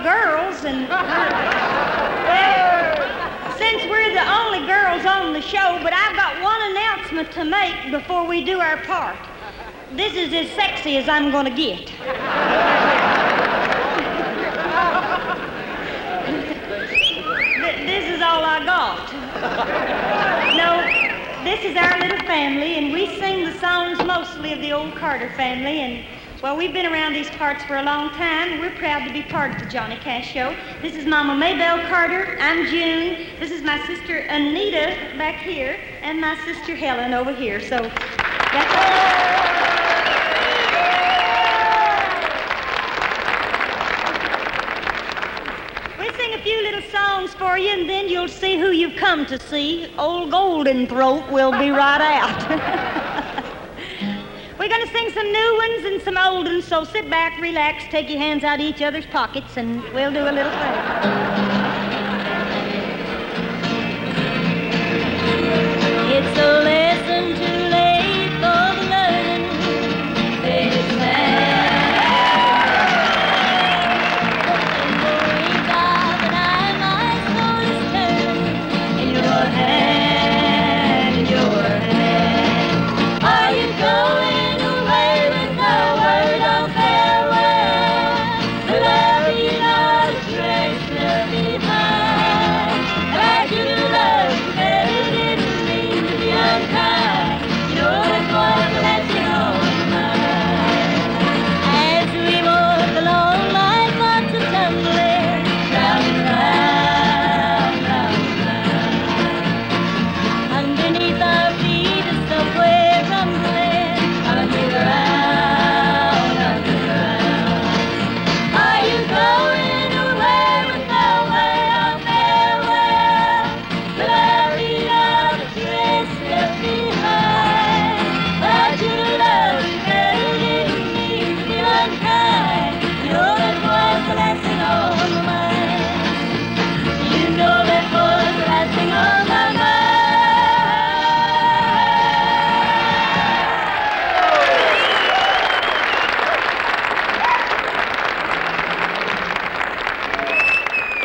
girls, and since we're the only girls on the show, but I've got one announcement to make before we do our part. This is as sexy as I'm going to get. This is all I got. No, this is our little family, and we sing the songs mostly of the old Carter family, and, well, we've been around these parts for a long time, and we're proud to be part of the Johnny Cash Show. This is Mama Maybelle Carter. I'm June. This is my sister Anita back here, and my sister Helen over here. So that's all. We'll sing a few little songs for you, and then you'll see who you've come to see. Old Golden Throat will be right out. We're going to sing some new ones and some old ones, so sit back, relax, take your hands out of each other's pockets, and we'll do a little thing. It's a lesson too late for the learning. This man. In the wings of an eye, my soul is turning. In your hand, in your hand. Are you going?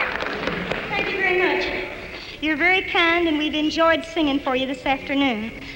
You're very kind, and we've enjoyed singing for you this afternoon.